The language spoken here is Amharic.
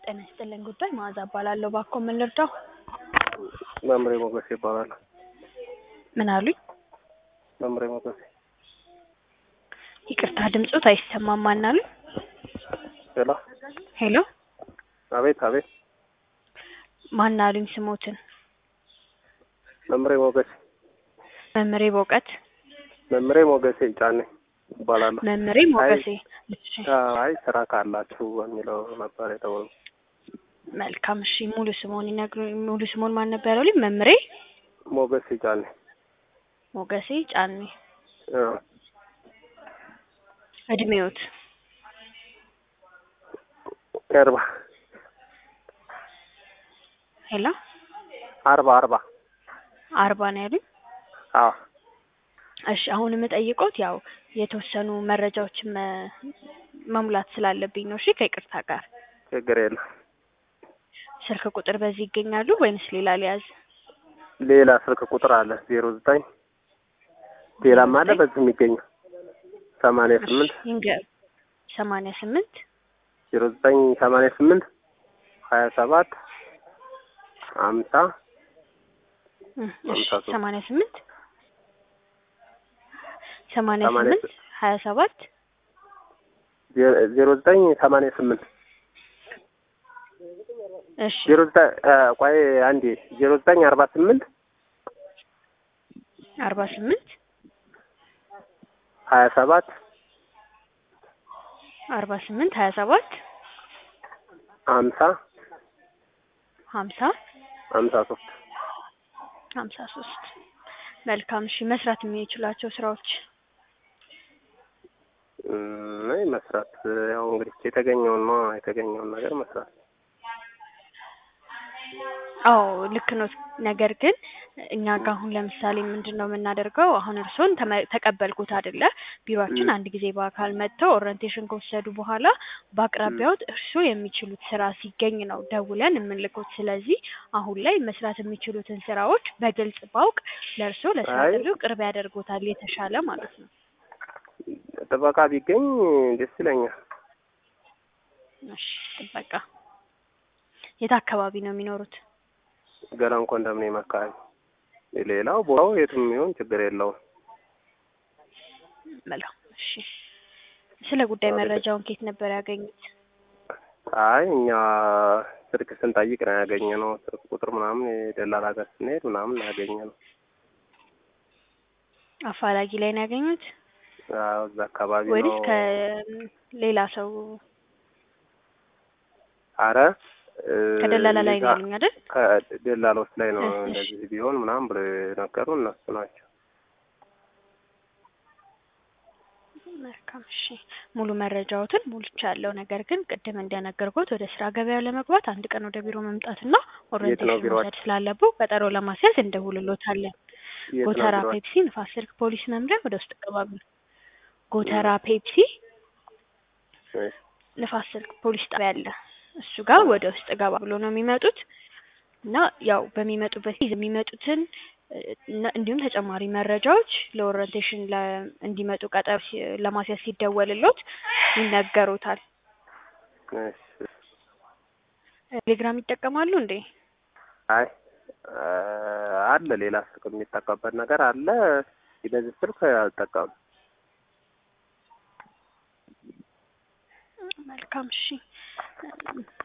ጤና ይስጥልኝ ጉዳይ መዓዛ እባላለሁ። እባክዎ ምን ልርዳው? መምሬ ሞገስ ይባላል። ምን አሉኝ? መምሬ ሞገስ። ይቅርታ ድምጾት አይሰማም። ማን አሉኝ? ሄሎ ሄሎ። አቤት አቤት። ማን አሉኝ ስሞትን? መምሬ ሞገስ። መምሬ በእውቀት። መምሬ ሞገስ ጫኔ ይባላል። መምሬ ሞገሴ። አይ ስራ ካላችሁ የሚለው ነበር የተወው። መልካም እሺ። ሙሉ ስሞን ይነግሩኝ። ሙሉ ስሞን ማን ነበር ያሉኝ? መምሬ ሞገስ ጫኔ። ሞገሴ ጫኔ። እድሜዎት? 40 ሄሎ 40 ነው ያሉኝ? አዎ። እሺ አሁን የምጠይቀውት ያው የተወሰኑ መረጃዎችን መሙላት ስላለብኝ ነው። እሺ ከይቅርታ ጋር። ችግር የለም። ስልክ ቁጥር በዚህ ይገኛሉ ወይንስ ሌላ ሊያዝ? ሌላ ስልክ ቁጥር አለ 09 ሌላም አለ በዚህ የሚገኘው 88 ይንገር 88 0988 27 50 88 27 0988 እሺ 09 ቆይ አንዴ 0948 48 27 48 27 50 50 53 53 መልካም እሺ። መስራት የሚችላቸው ስራዎች? መስራት ያው እንግዲህ የተገኘውን ነገር መስራት። አዎ ልክ ነው። ነገር ግን እኛ ጋር አሁን ለምሳሌ ምንድነው የምናደርገው? አሁን እርሶን ተቀበልኩት አይደለ? ቢሮአችን አንድ ጊዜ በአካል መጥተው ኦሪንቴሽን ከወሰዱ በኋላ በአቅራቢያው እርሶ የሚችሉት ስራ ሲገኝ ነው ደውለን የምንልኩት። ስለዚህ አሁን ላይ መስራት የሚችሉትን ስራዎች በግልጽ ባውቅ ለእርሶ ለስራው ቅርብ ያደርጎታል የተሻለ ማለት ነው። ጥበቃ ቢገኝ ደስ ይለኛል። እሺ ጥበቃ የት አካባቢ ነው የሚኖሩት? ገላን ኮንዶሚኒየም አካባቢ። ሌላው ቦታው የትም ይሁን ችግር የለውም። መልካም እሺ። ስለ ጉዳይ መረጃውን ከየት ነበር ያገኙት? አይ እኛ ስልክ ስንጠይቅ ነው ያገኘነው። ስልክ ቁጥር ምናምን የደላላ ጋር ስንሄድ ምናምን ያገኘነው። አፋላጊ ላይ ነው ያገኙት? አዎ እዛ አካባቢ ነው። ወይስ ከሌላ ሰው? አረ ከደላላ ላይ ነው ያሉኝ አይደል? ከደላላዎች ላይ ነው እንደዚህ ቢሆን ምናምን ብለው ነገሩን እነሱ ናቸው። መልካም እሺ። ሙሉ መረጃዎትን ሞልቻለሁ። ነገር ግን ቅድም እንደነገርኩት ወደ ስራ ገበያው ለመግባት አንድ ቀን ወደ ቢሮ መምጣትና ኦሪንቴሽን መውሰድ ስላለብው ቀጠሮ ለማስያዝ እንደውልሎታለን። ጎተራ ፔፕሲ ንፋስ ስልክ ፖሊስ መምሪያ ወደ ውስጥ ገባብ። ጎተራ ፔፕሲ ንፋስ ስልክ ፖሊስ ጣቢያ አለ። እሱ ጋር ወደ ውስጥ ገባ ብሎ ነው የሚመጡት እና ያው በሚመጡበት ጊዜ የሚመጡትን እንዲሁም ተጨማሪ መረጃዎች ለኦሪንቴሽን እንዲመጡ ቀጠሮ ለማስያዝ ሲደወልሎት ይነገሩታል። ቴሌግራም ይጠቀማሉ እንዴ? አይ አለ ሌላ ስልክ የሚጠቀምበት ነገር አለ። በዚህ ስልክ አልጠቀምም። መልካም እሺ።